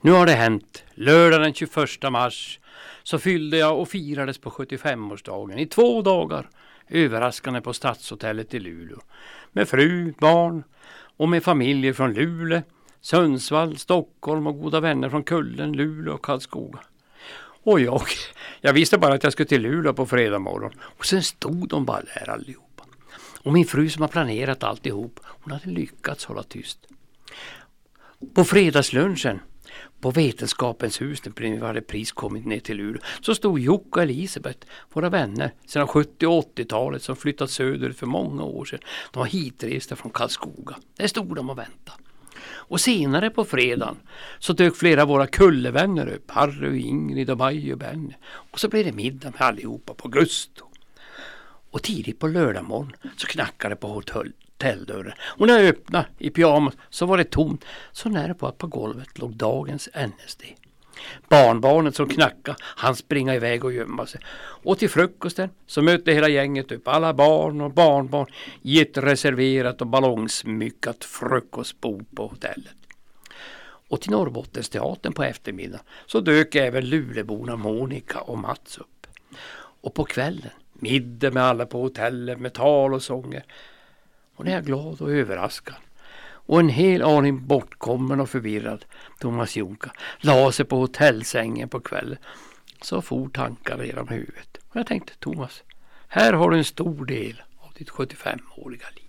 Nu har det hänt. Lördag den 21 mars så fyllde jag och firades på 75-årsdagen i 2 dagar. Överraskande på Stadshotellet i Luleå. Med fru, barn och med familjer från Luleå, Sundsvall, Stockholm och goda vänner från Kullen, Luleå och Karlskoga. Och jag visste bara att jag skulle till Luleå på fredag morgon. Och sen stod de bara där allihopa. Och min fru som har planerat alltihop, hon hade lyckats hålla tyst. På fredagslunchen på Vetenskapens hus, när vi hade pris kommit ner till Luleå, så stod Jocke och Elisabeth, våra vänner sedan 70- och 80-talet som flyttat söderut för många år sedan. De var hitresta från Karlskoga. Där stod de och väntade. Och senare på fredagen så dök flera av våra kullevänner upp, Harry och Ingrid och Maj och Benny. Och så blev det middag med allihopa på Gusto. Och tidigt på lördag morgon så knackade det på hotelldörren. Och när jag öppnade i pyjamas så var det tomt, så nära på att på golvet låg dagens NSD. Barnbarnet som knackade, han springa iväg och gömma sig. Och till frukosten så mötte hela gänget upp, alla barn och barnbarn, i ett reserverat och ballongsmyckat frukostbord på hotellet. Och till Norrbottensteatern på eftermiddagen så dök även Luleborna Monica och Mats upp. Och på kvällen, middag med alla på hotellet med tal och sånger. Och när jag är glad och överraskad. Och en hel aning bortkommen och förvirrad, Thomas Jonka, la sig på hotellsängen på kvällen. Så for tankar genom huvudet. Och jag tänkte, Thomas, här har du en stor del av ditt 75-åriga liv.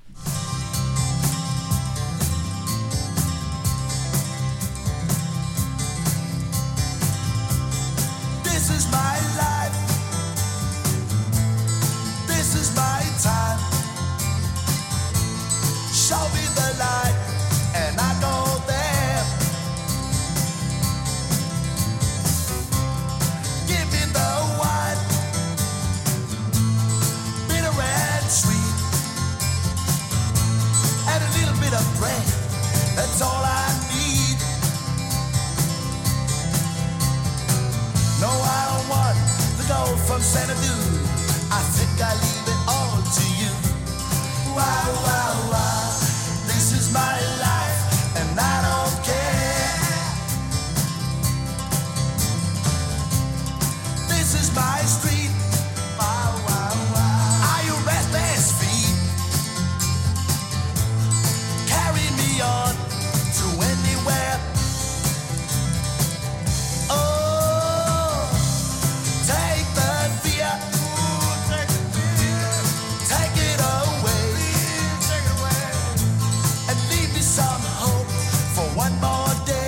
This is my life. This is my time. Show me the light, and I go there. Give me the wine, bitter and sweet, and a little bit of bread. That's all I need. No, I don't want the gold from Xanadu. I think I leave it all to you. Wow, wow, wow. This is my life, and I don't care. This is my street. Wow, wow, wow. Are you restless feet? Carry me on to anywhere. Oh, take the fear. Take it away. And leave me some hope for one more day.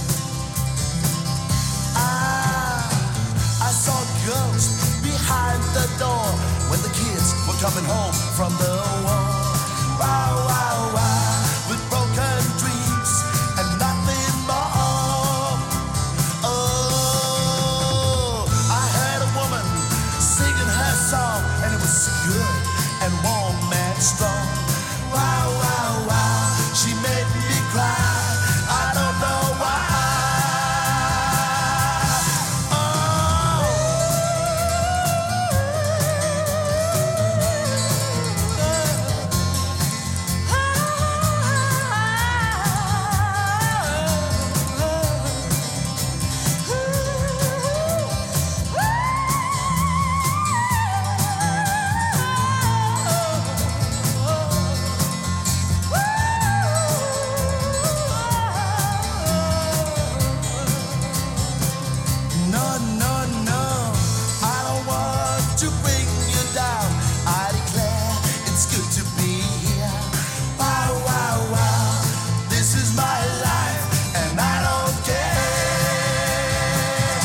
I saw ghosts behind the door when the kids were coming home from the war. Wow, wow, wow, with broken dreams and nothing more. Oh, I heard a woman singing her song, and it was good and warm and strong. Wow, wow, wow, she made me cry. I don't know why. No, no, no, I don't want to bring you down. I declare it's good to be here. Wow, wow, wow, this is my life, and I don't care.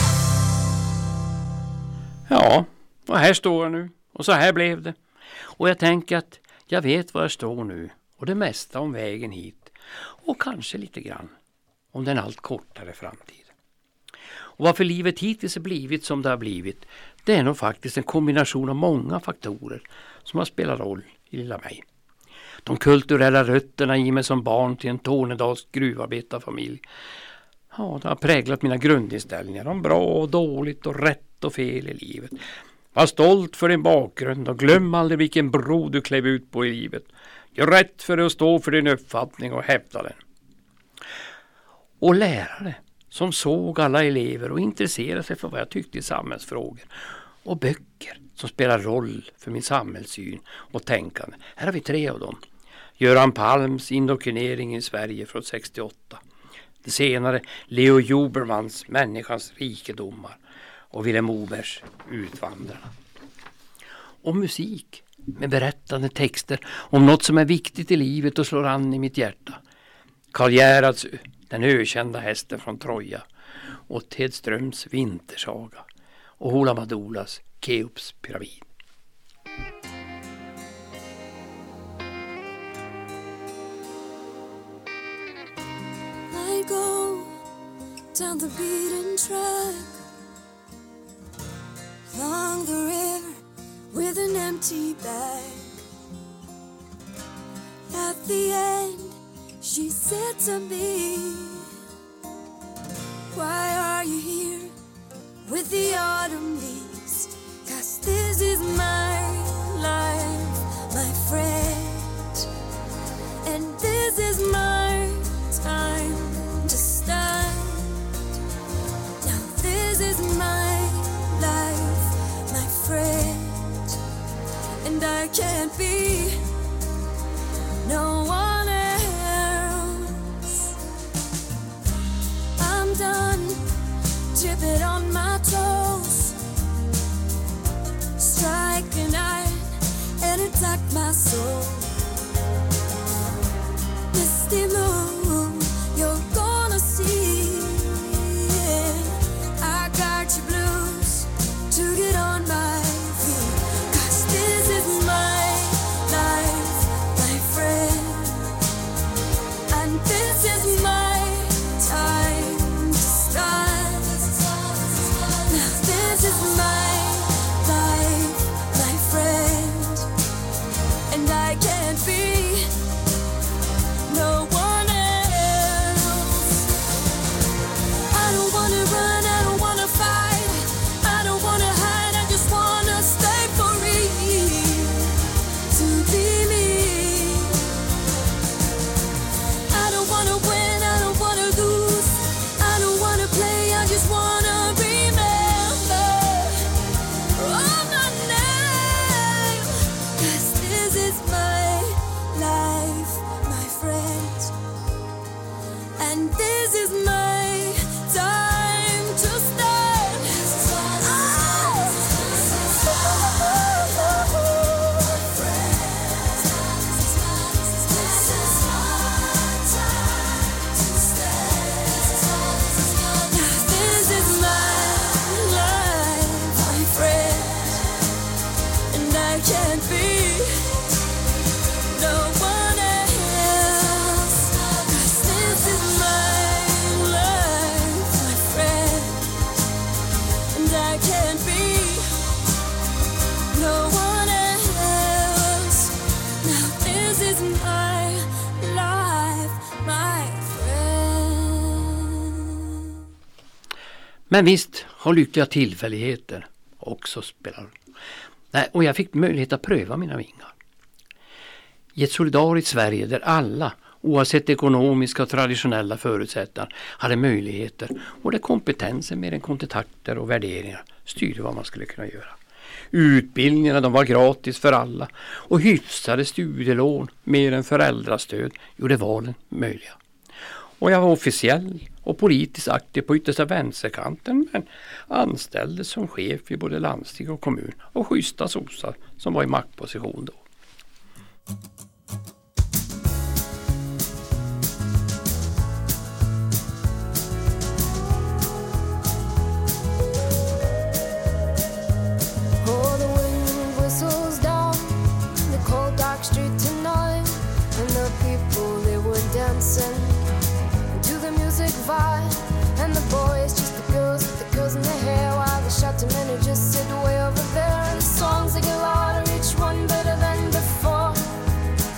Ja, och här står jag nu. Och så här blev det. Och jag tänker att jag vet var jag står nu. Och det mesta om vägen hit. Och kanske lite grann om den allt kortare framtiden. Och varför livet hittills har blivit som det har blivit, det är nog faktiskt en kombination av många faktorer som har spelat roll i lilla mig. De kulturella rötterna i mig som barn till en Tornedals gruvarbetarfamilj. Ja, det har präglat mina grundinställningar om bra och dåligt och rätt och fel i livet. Var stolt för din bakgrund och glöm aldrig vilken bro du klev ut på i livet. Gör rätt för att stå för din uppfattning och hävda den. Och lärare som såg alla elever och intresserade sig för vad jag tyckte i samhällsfrågor. Och böcker som spelar roll för min samhällssyn och tänkande. Här har vi 3 av dem. Göran Palms Indoktrinering i Sverige från 68. Det senare Leo Jobermans Människans rikedomar och Vilhelm Mobergs Utvandrarna. Och musik med berättande texter om något som är viktigt i livet och slår an i mitt hjärta. Karl Gerhards Den ökända hästen från Troja och Ted Ströms Vintersaga och Hoola Madolas Keops pyramid. I go down the beaten track, along the river with an empty bag. At the end, she said to me, why are you here with the autumn leaves? 'Cause this is my life, my friend, and this is my time to stand. Now this is my life, my friend, and I can't be no one else. I'm done dripping on my toes, strike an iron and attack my soul. Misty moon, you're gonna see, I got you blues to get on my feet. 'Cause this is my life, my friend, and this is my time to start. Now this is my life, my friend, and I can't be no one else. I don't wanna run, I don't wanna fight, I don't wanna hide, I just wanna stay free to be me. I don't wanna win, I don't wanna lose, I don't wanna play, I just wanna remember all my name. 'Cause this is my life, my friend, and this is my time to stand. This is my life, my friend, and I can't be no one else. 'Cause this is my life, my friend, and I can't be no one else. Now this is my life, my friend. Men visst har lyckliga tillfälligheter också spelat roll. Nej, och jag fick möjlighet att pröva mina vingar. I ett solidariskt Sverige där alla, oavsett ekonomiska och traditionella förutsättningar, hade möjligheter och där kompetensen mer än kontakter och värderingar styrde vad man skulle kunna göra. Utbildningarna, de var gratis för alla och hyfsade studielån mer än föräldrastöd gjorde valen möjliga. Och jag var officiell och politiskt aktiv på yttersta vänsterkanten, men anställdes som chef i både landsting och kommun och schyssta sossar som var i maktposition då. Oh, the wind whistles down the cold dark street tonight, and the people, they were dancing to the music vibe, and the boys just the girls in their hair, while the shouting men who just sit way over there, and the songs they get louder, each one better than before.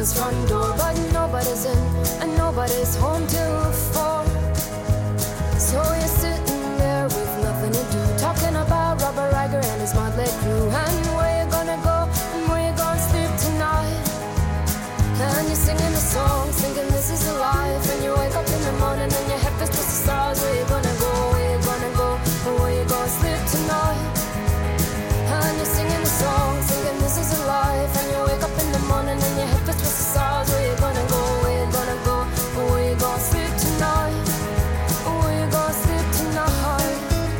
his front door, but nobody's in and nobody's home till 4. So you're sitting there with nothing to do, talking about Robert Riger and his motley crew, and where you gonna go and where you gonna sleep tonight. And you're singing the song, thinking this is a life, and you wake up in the morning and your head feels just the stars. Where you gonna go, where you gonna go, and where you gonna sleep tonight. And you're singing the song, thinking this is a life, and you wake up in the morning and your head feels just the stars. Where you gonna go, where you gonna go, and where you gonna sleep tonight. Where you gonna sleep tonight.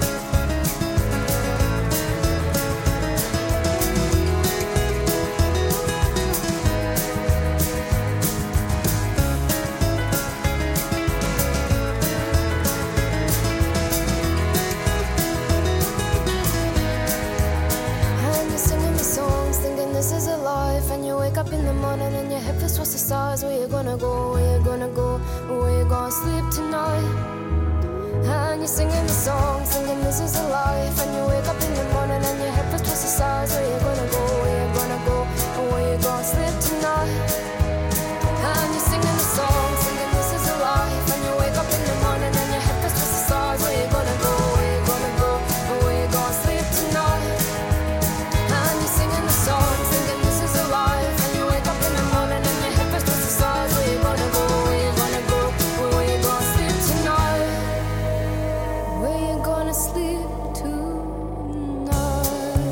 This is a life, and you wake up in the morning and your head feels towards the stars. Where you gonna go, where you gonna go, where you gonna sleep tonight. And you're singing the song, singing this is a life, and you wake up in the morning and your head feels towards the stars. Where you gonna go, where you gonna go, where you gonna sleep tonight. And you're singing the song, singing this is a life, and you wake up in the morning and your head feels towards the stars. Where you gonna go, where you gonna go, where you gonna sleep tonight. And you're singing the song, singing this is a life, and you wake up in the morning and your head feels towards the stars. Where you gonna go, where you gonna go, where you gonna sleep tonight. Where you gonna sleep tonight.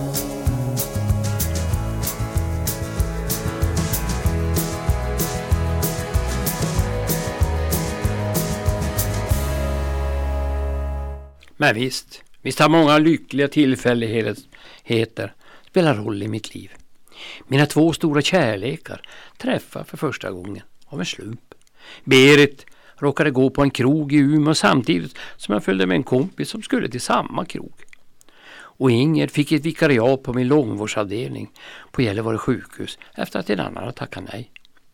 Men visst har många lyckliga tillfälligheter spelat roll i mitt liv. Mina 2 stora kärlekar träffade för första gången av en slump. Berit råkade gå på en krog i Umeå samtidigt som jag följde med en kompis som skulle till samma krog. Och Inger fick ett vikariat på min långvårdsavdelning på Gällivare sjukhus efter att en annan hade tackat nej.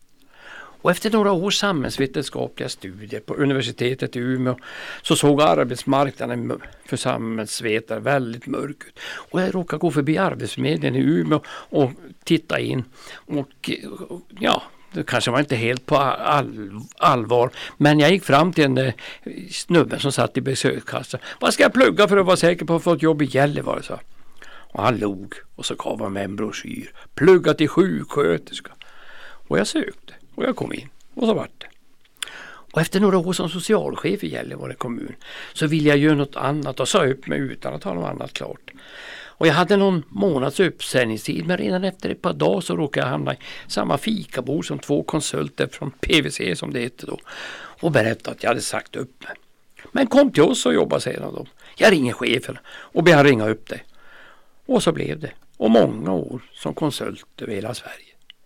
Och efter några års samhällsvetenskapliga studier på universitetet i Umeå så såg arbetsmarknaden för samhällsvetare väldigt mörk ut. Och jag råkade gå förbi arbetsförmedlingen i Umeå och titta in. Och ja, det kanske var inte helt på allvar. Men jag gick fram till en snubben som satt i besökskassan. Vad ska jag plugga för att vara säker på att få ett jobb i Gällivare? Så. Och han log och så gav han mig en broschyr. Plugga till sjuksköterska. Och jag sökte. Och jag kom in. Och så vart det. Och efter några år som socialchef i Gällivare kommun så ville jag göra något annat och sa upp mig utan att ha något annat klart. Och jag hade någon månads uppsägningstid, men redan efter ett par dagar så råkade jag hamna i samma fikabord som 2 konsulter från PVC som det hette då. Och berättade att jag hade sagt upp mig. Men kom till oss och jobba sedan då. Jag ringer chefen och ber han ringa upp det. Och så blev det. Och många år som konsult över hela Sverige.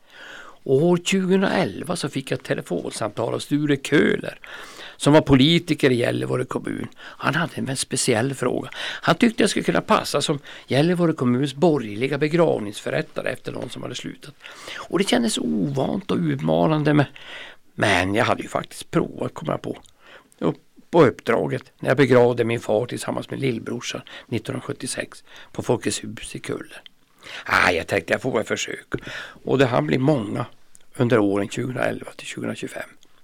År 2011 så fick jag ett telefonsamtal av Sture Köhler som var politiker i Gällivare kommun. Han hade en speciell fråga. Han tyckte jag skulle kunna passa som Gällivare kommuns borgerliga begravningsförrättare efter någon som hade slutat. Och det kändes ovant och utmanande, men jag hade ju faktiskt provat, komma på uppdraget när jag begravde min far tillsammans med lillbrorsan 1976 på Folkets hus i Kullen. Jag tänkte jag får ett försök. Och det här blir många under åren 2011 till 2025.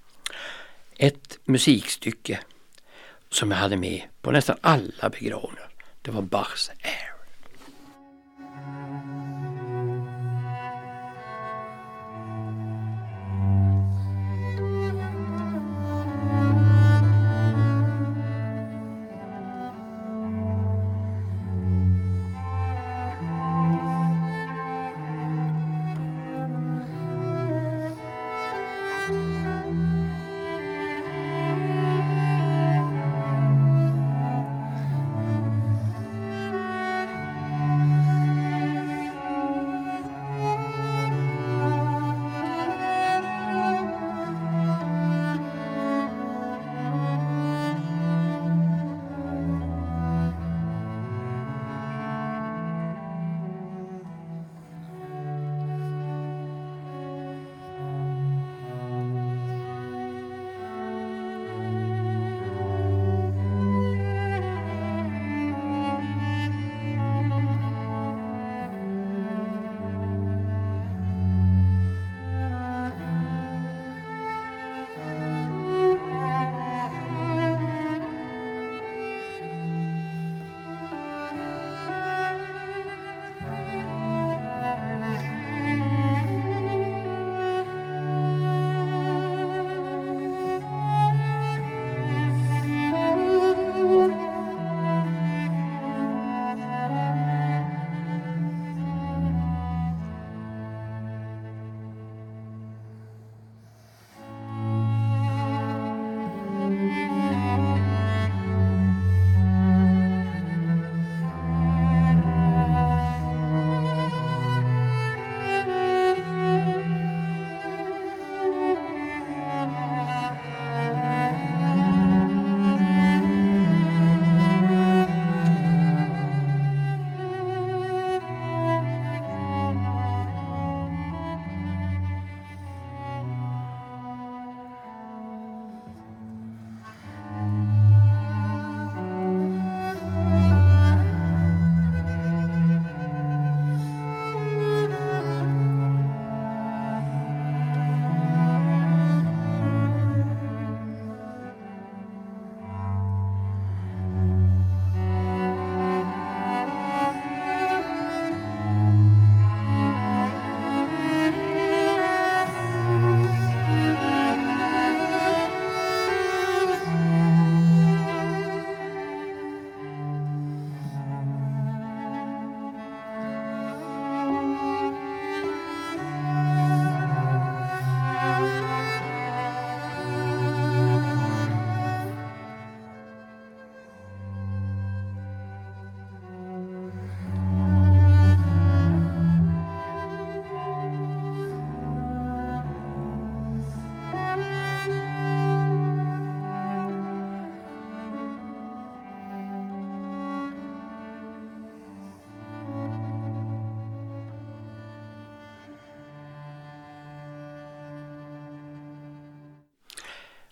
Ett musikstycke som jag hade med på nästan alla begravningar. Det var Bachs Air.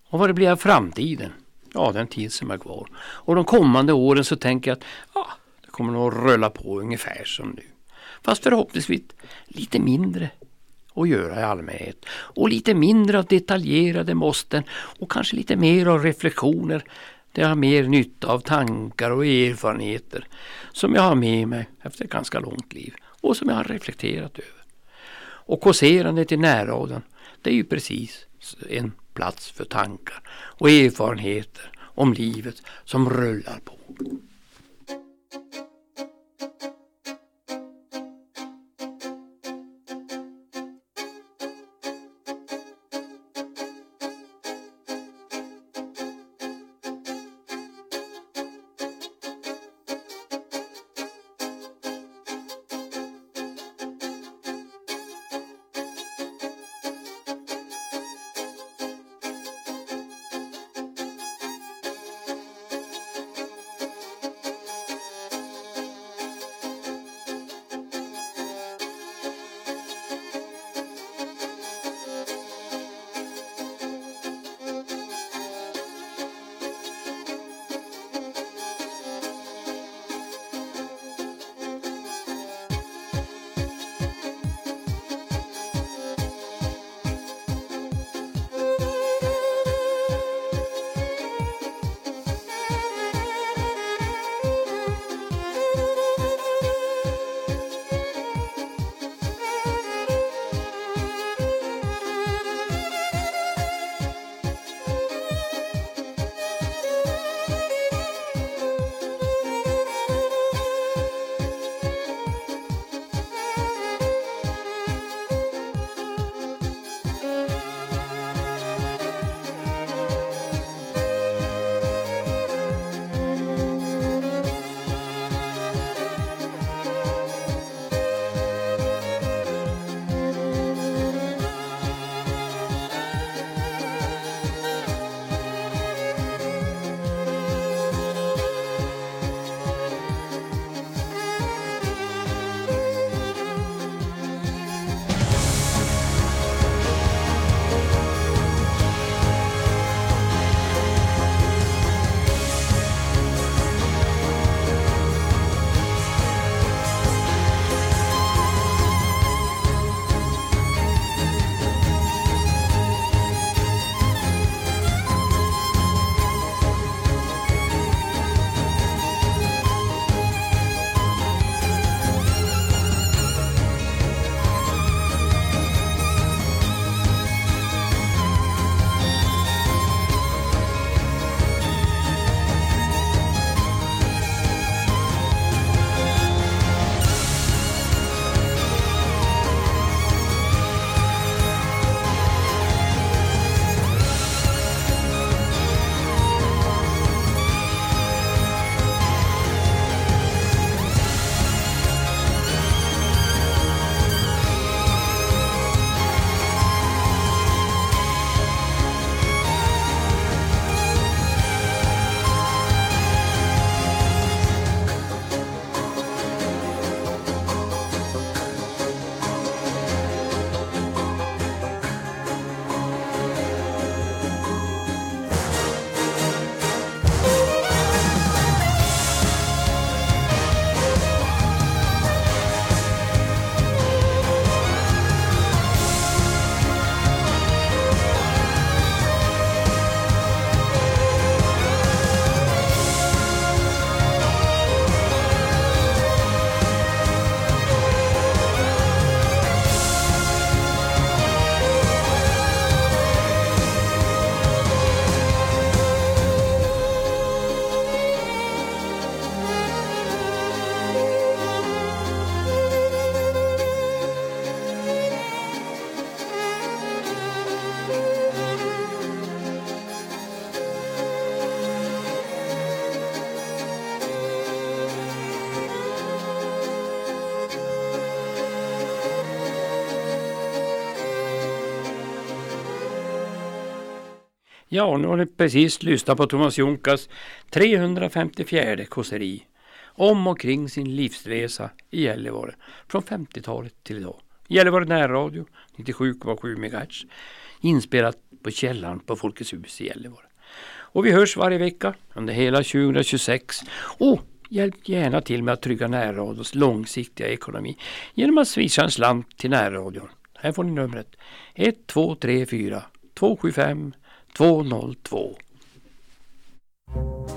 Och vad det blir av framtiden? Ja, den tid som är kvar. Och de kommande åren så tänker jag att det kommer nog att rulla på ungefär som nu. Fast förhoppningsvis lite mindre att göra i allmänhet. Och lite mindre av detaljerade måsten och kanske lite mer av reflektioner. Där jag har mer nytta av tankar och erfarenheter som jag har med mig efter ett ganska långt liv. Och som jag har reflekterat över. Och kåserandet i närradion, det är ju precis en plats för tankar och erfarenheter om livet som rullar på. Ja, nu har ni precis lyssnat på Thomas Jonkas 354 kåseri om och kring sin livsresa i Gällivare från 50-talet till idag. Gällivare närradio 97,7 MHz inspelat på källaren på Folkets hus i Gällivare. Och vi hörs varje vecka under hela 2026. Och hjälp gärna till med att trygga närradions långsiktiga ekonomi genom att swisha en slant till närradion. Här får ni numret 1234 275 202.